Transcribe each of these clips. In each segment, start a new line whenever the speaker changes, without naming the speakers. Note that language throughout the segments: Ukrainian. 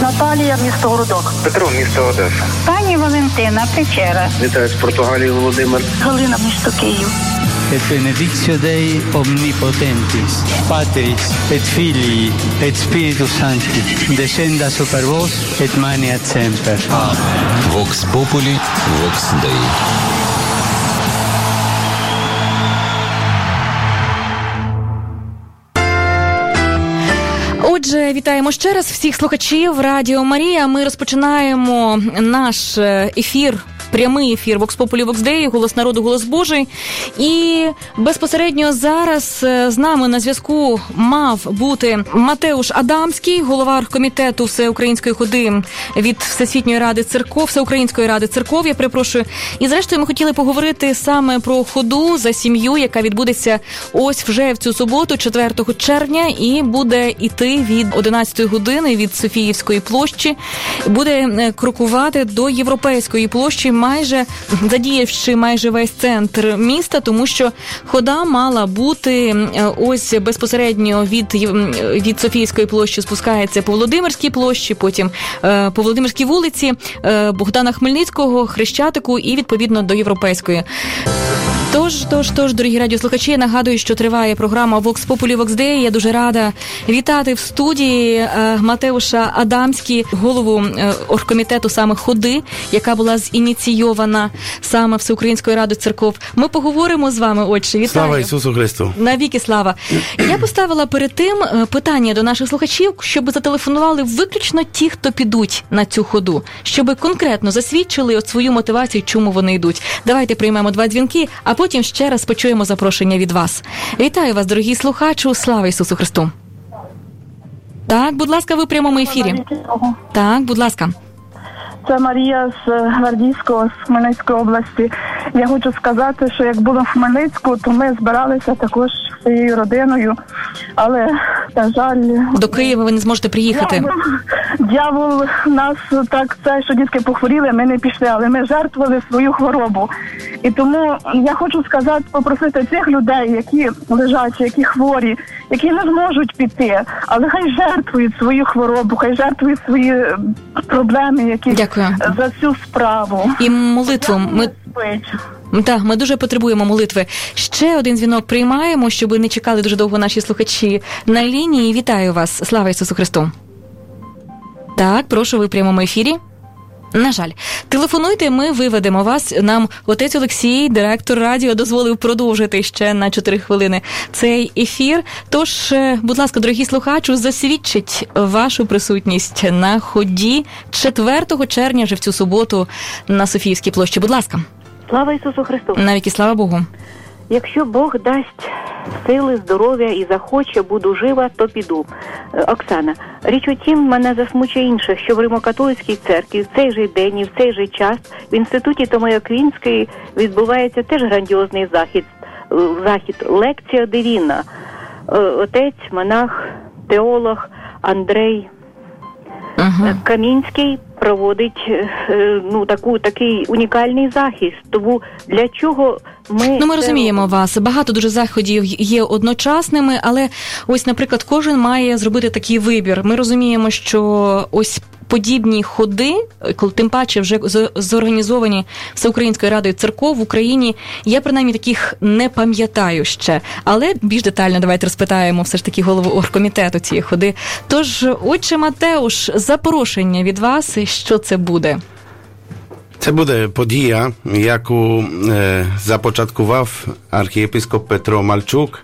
Наталія, місто Городок.
Петро, місто Одеса.
Пані Валентина, Печера.
Вітаю з Португалії, Володимир.
Галина, місто Київ.
Et benedictio Dei omnipotentis, Patris et Filii et Spiritus Sancti, descenda super vos et maneat semper. Amen.
Vox Populi, Vox Dei.
Отже, вітаємо ще раз всіх слухачів Радіо Марія. Ми розпочинаємо наш ефір, прямий ефір Vox Populi, Vox Dei, голос народу, голос Божий. І безпосередньо зараз з нами на зв'язку мав бути Матеуш Адамський, голова оргкомітету Всеукраїнської ходи від Всесвітньої ради церков, Всеукраїнської ради церков, я перепрошую. І зрештою ми хотіли поговорити саме про ходу за сім'ю, яка відбудеться ось вже в цю суботу, 4 червня, і буде іти від 11 години від Софіївської площі, буде крокувати до Європейської площі, майже задіявши майже весь центр міста, тому що хода мала бути ось безпосередньо від Софіївської площі спускається по Володимирській площі, потім по Володимирській вулиці, Богдана Хмельницького, Хрещатику і відповідно до Європейської. Тож, дорогі радіослухачі, я нагадую, що триває програма Vox Populi, Vox Dei. Я дуже рада вітати в студії Матеуша Адамський, голову оргкомітету саме ходи, яка була зініційована саме Всеукраїнською радою церков. Ми поговоримо з вами, отче. Вітаю.
Слава Ісусу Христу!
Навіки слава! Я поставила перед тим питання до наших слухачів, щоб зателефонували виключно ті, хто підуть на цю ходу, щоб конкретно засвідчили свою мотивацію, чому вони йдуть. Давайте приймемо 2 дзвінки, а потім ще раз почуємо запрошення від вас. Вітаю вас, дорогі слухачі, слава Ісусу Христу! Так, будь ласка, ви в прямому ефірі. Так, будь ласка.
Це Марія з Гвардійського, з Хмельницької області. Я хочу сказати, що як було в Хмельницьку, то ми збиралися також своєю родиною, але, на жаль...
До Києва ви не зможете приїхати.
Дьявол нас так, це, що дітки похворіли, ми не пішли, але ми жертвували свою хворобу. І тому я хочу сказати, попросити цих людей, які лежачі, які хворі, які не зможуть піти, але хай жертвують свою хворобу, хай жертвують свої проблеми, які
Дякую.
За цю справу.
І молитву. Ми дуже потребуємо молитви. Ще один дзвінок приймаємо, щоб не чекали дуже довго наші слухачі на лінії. Вітаю вас. Слава Ісусу Христу. Так, прошу, ви в прямому ефірі. На жаль. Телефонуйте, ми виведемо вас. Нам отець Олексій, директор радіо, дозволив продовжити ще на 4 хвилини цей ефір. Тож, будь ласка, дорогі слухачі, засвідчіть вашу присутність на ході 4 червня, вже в цю суботу, на Софіївській площі. Будь ласка.
Слава Ісусу Христу!
Навіки слава Богу!
Якщо Бог дасть сили, здоров'я і захоче, буду жива, то піду. Оксана, річ у тім, мене засмучує інше, що в Римо-католицькій церкві в цей же день і в цей же час в інституті Томояквінської відбувається теж грандіозний захід «Лекція Дивіна». Отець, монах, теолог Андрей Камінський проводить такий унікальний захист. Тому для чого ми
розуміємо вас. Багато дуже заходів є одночасними, але ось, наприклад, кожен має зробити такий вибір. Ми розуміємо, що ось подібні ходи, тим паче вже зорганізовані Всеукраїнською радою церков в Україні, я принаймні таких не пам'ятаю ще. Але більш детально давайте розпитаємо все ж таки голову оргкомітету цієї ходи. Тож, отче Матеуш, запрошення від вас, що це буде?
Це буде подія, яку започаткував архієпископ Петро Мальчук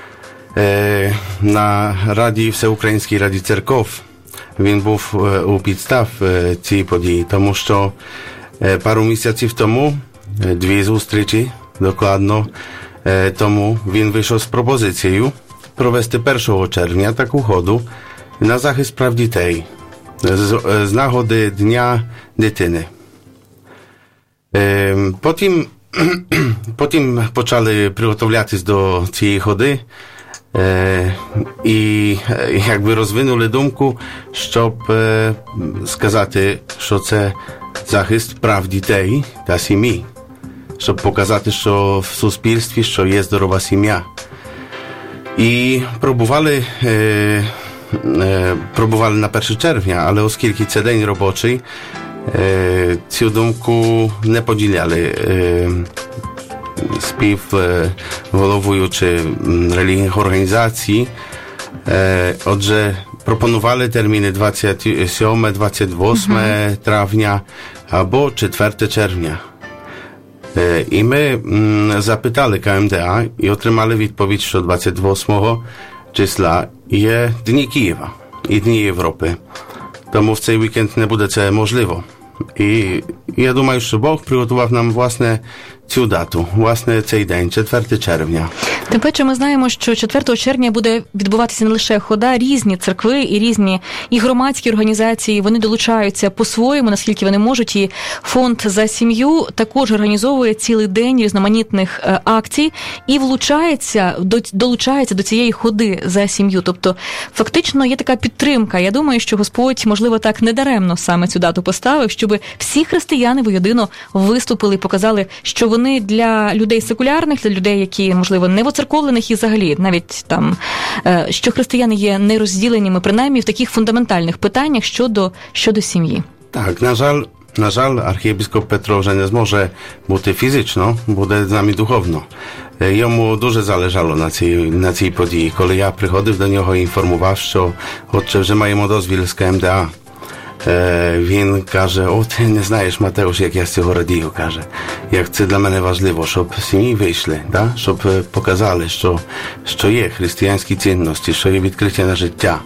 на Раді Всеукраїнській раді церков. Він був у підстав цієї події, тому що пару місяців тому, 2 зустрічі, докладно тому, він вийшов з пропозицією провести 1 червня таку ходу на захист прав дітей з нагоди Дня дитини. Потім почали приготовлятись до цієї ходи і якби розвинули думку, щоб сказати, що це захист прав дітей та сім'ї, щоб показати, що в суспільстві, що є здорова сім'я. І пробували пробували на 1 червня, але оскільки це день робочий, цю думку не поділяли співголовуючи релігійних організацій. Отже, пропонували терміни 27-28 травня або 4 червня. І ми запитали КМДА і отримали відповідь, що 28 числа є Дні Києва і Дні Європи. Тому в цей вікенд не буде це можливо. І я думаю, що Бог приготував нам, власне, цю дату, власне, цей день, 4 червня.
Тим паче ми знаємо, що 4 червня буде відбуватися не лише хода, різні церкви і різні і громадські організації, вони долучаються по-своєму, наскільки вони можуть, і фонд «За сім'ю» також організовує цілий день різноманітних акцій і долучається до цієї ходи за сім'ю. Тобто, фактично є така підтримка. Я думаю, що Господь, можливо, так недаремно саме цю дату поставив, щоб всі християни воєдино виступили і показали, що вони для людей секулярних, для людей, які, можливо, не воцерковлених і взагалі, навіть там, що християни є нерозділеними, принаймні в таких фундаментальних питаннях щодо сім'ї.
Так, на жаль, архієпископ Петро вже не зможе бути фізично, буде з нами духовно. Йому дуже залежало на цій події. Коли я приходив до нього і інформував, що отче, вже маємо дозвіл з КМДА, він каже, ти не знаєш, Матеуш, як я з цього радію, каже. Як це для мене важливо, щоб сім'ї вийшли, да? Щоб показали, що є християнські цінності, що є відкриття на життя.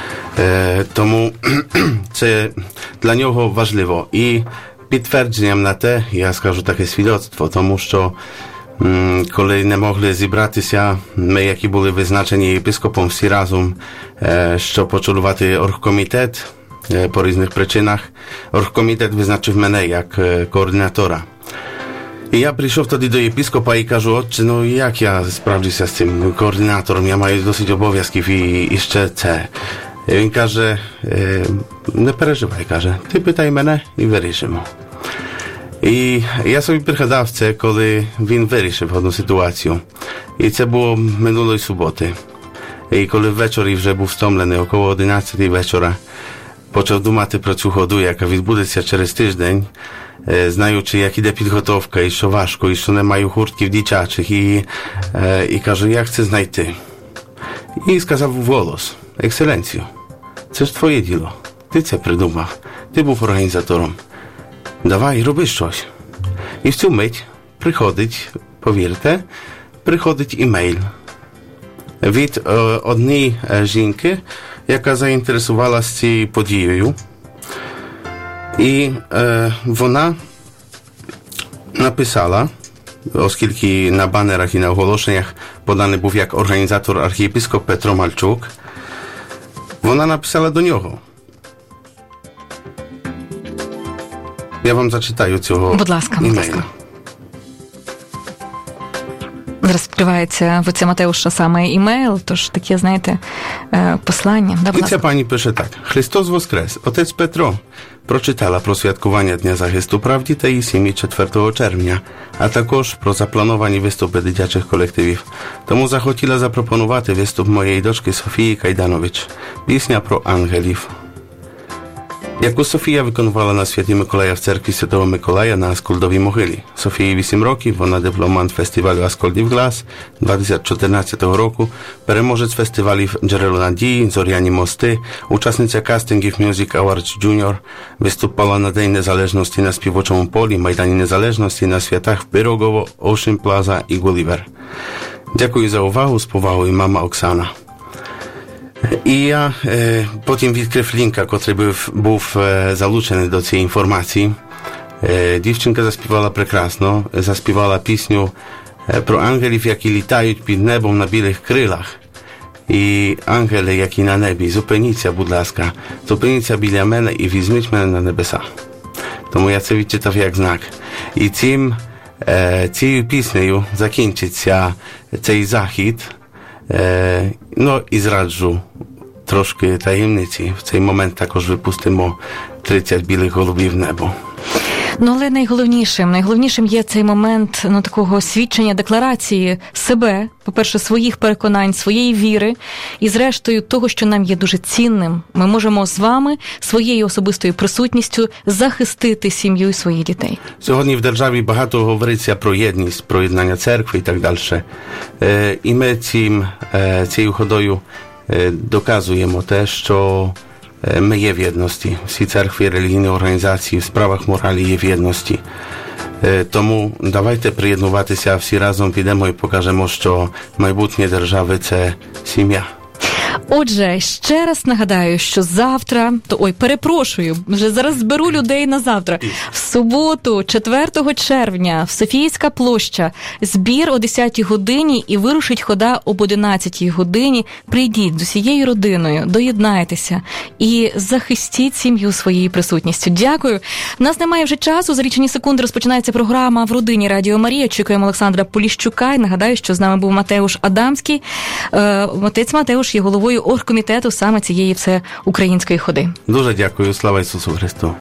Тому це для нього важливо. І підтвердженням на те, я скажу таке свідоцтво, тому що коли не могли зібратися, ми, які були визначені єпископом всі разом, щоб очолювати оргкомітет, по різних причинах, оргкомітет визначив мене як координатора. І я прийшов тоді до єпископа і кажу, отче, як я справлюся з цим координатором, я маю досить обов'язків і ще це. І він каже, не переживай, каже, ти питай мене і вирішимо. І я собі пригадав це, коли він вирішив одну ситуацію. І це було минулої суботи. І коли ввечері вже був стомлений, около 11 вечора, почав думати про цю ходу, яка відбудеться через тиждень, знаючи, як іде підготовка, і що важко, і що не маю хуртків дитячих, і кажу, як це знайти. І сказав вголос, екселенцію, це ж твоє діло, ти це придумав, ти був організатором, давай, роби щось. І в цю мить приходить, повірте, імейл від однієї жінки, яка заінтересувалася цією подією. І вона написала, оскільки на банерах і на оголошеннях поданий був як організатор архієпископ Петро Мальчук, вона написала до нього. Я вам зачитаю цього імейла.
Зараз відкривається в отця Матеуша саме імейл, тож таке, знаєте, послання.
І ця пані пише так. Христос Воскрес. Отець Петро прочитала про святкування Дня захисту прав дітей і сім'ї 4 червня, а також про заплановані виступи дитячих колективів. Тому захотіла запропонувати виступ моєї дочки Софії Кайданович. Пісня про ангелів. Яку Софія виконувала на Святі Миколая в церкві Святого Миколая на Аскольдовій могилі. Софії 8 років, вона дипломант фестивалю Аскольдів Глас 2014 року, переможець фестивалів Джерело Надії, Зоряні мости, учасниця кастингів Music Awards Junior, виступала на День Незалежності на Співочому полі, Майдані Незалежності, на святах в Пирогово, Ocean Plaza і Gulliver. Дякую за увагу, з повагою, мама Оксана. І я потім відкрив лінка, котрий був залучений до цієї інформації. Дівчинка заспівала прекрасно, заспівала пісню про ангелів, які літають під небом на білих крилах. І ангели, які на небі, зупиніться, будь ласка, зупиніться біля мене і візьміть мене на небеса. Тому я це відчитав як знак. І цією піснею закінчиться цей захід. І зраджу трошки таємниці. В цей момент також випустимо 30 білих голубів в небо.
Ну, але найголовнішим є цей момент такого свідчення, декларації себе, по-перше, своїх переконань, своєї віри, і зрештою того, що нам є дуже цінним. Ми можемо з вами своєю особистою присутністю захистити сім'ю і своїх дітей.
Сьогодні в державі багато говориться про єдність, про єднання церкви і так далі. І ми цією ходою доказуємо те, що ми є в єдності. Всі церкви, релігійні організації в справах моралі є в єдності. Тому давайте приєднуватися, всі разом підемо і покажемо, що майбутнє держави – це сім'я.
Отже, ще раз нагадаю, що завтра, вже зараз зберу людей на завтра. В суботу, 4 червня, в Софійська площа, збір о 10 годині і вирушить хода об 11 годині. Прийдіть з усією родиною, доєднайтеся і захистіть сім'ю своєю присутністю. Дякую. У нас немає вже часу, за лічені секунди розпочинається програма «В родині Радіо Марія». Чекаємо Олександра Поліщука. І нагадаю, що з нами був Матеуш Адамський. Отець Матеуш є головою оргкомітету саме цієї всеукраїнської ходи.
Дуже дякую. Слава Ісусу Христу.